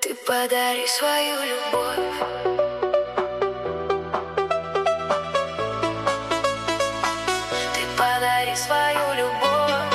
Ты подари свою любовь. Ты подари свою любовь.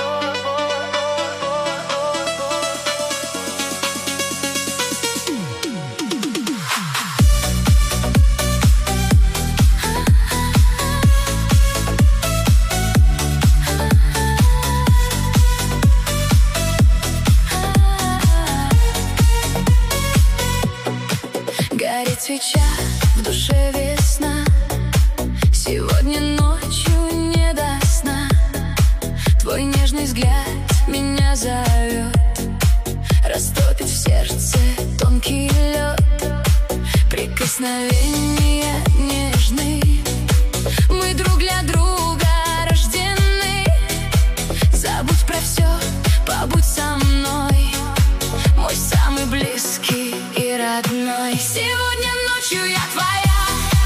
Горит свеча, в душе весна. Сегодня ночью не до сна. Твой нежный взгляд меня зовет, растопит в сердце тонкий лед. Прикосновения нежны, мы друг для друга рождены. Забудь про все, побудь со мной, мой самый близкий и родной. Сегодня ночью я твоя.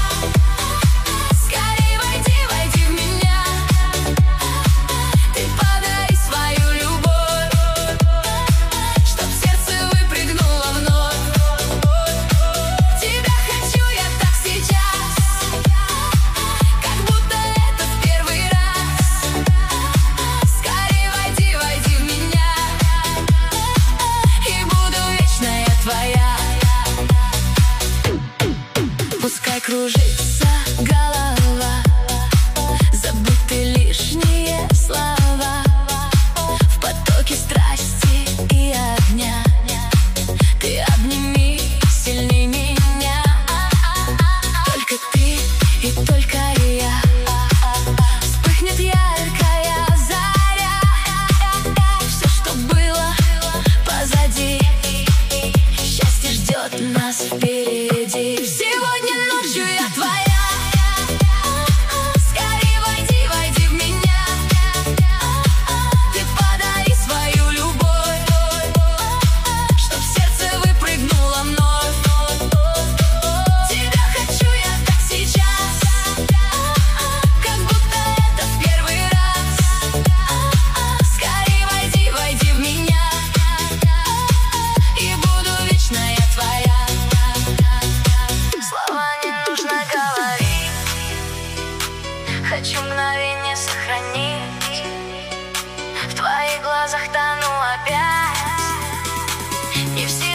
Скорей войди, войди в меня. Ты подари свою любовь, чтоб сердце выпрыгнуло вновь. Тебя хочу я так сейчас, как будто это в первый раз. Скорей войди, войди в меня, и буду вечно я твоя. Пускай кружится голова, забудь ты лишние слова. В потоке страсти и огня ты обними сильней меня. Только ты и только я, вспыхнет яркая заря. Все, что было позади, счастье ждет нас впереди. Сегодня ночью я твоя. Скорей войди, войди в меня. Ты подари свою любовь, чтоб сердце выпрыгнуло вновь. Тебя хочу я так сейчас, как будто это в первый раз. Скорей войди, войди в меня, и буду вечно я твоя. Слова не нужно говорить, хочу мгновение сохранить. В твоих глазах тону опять, не все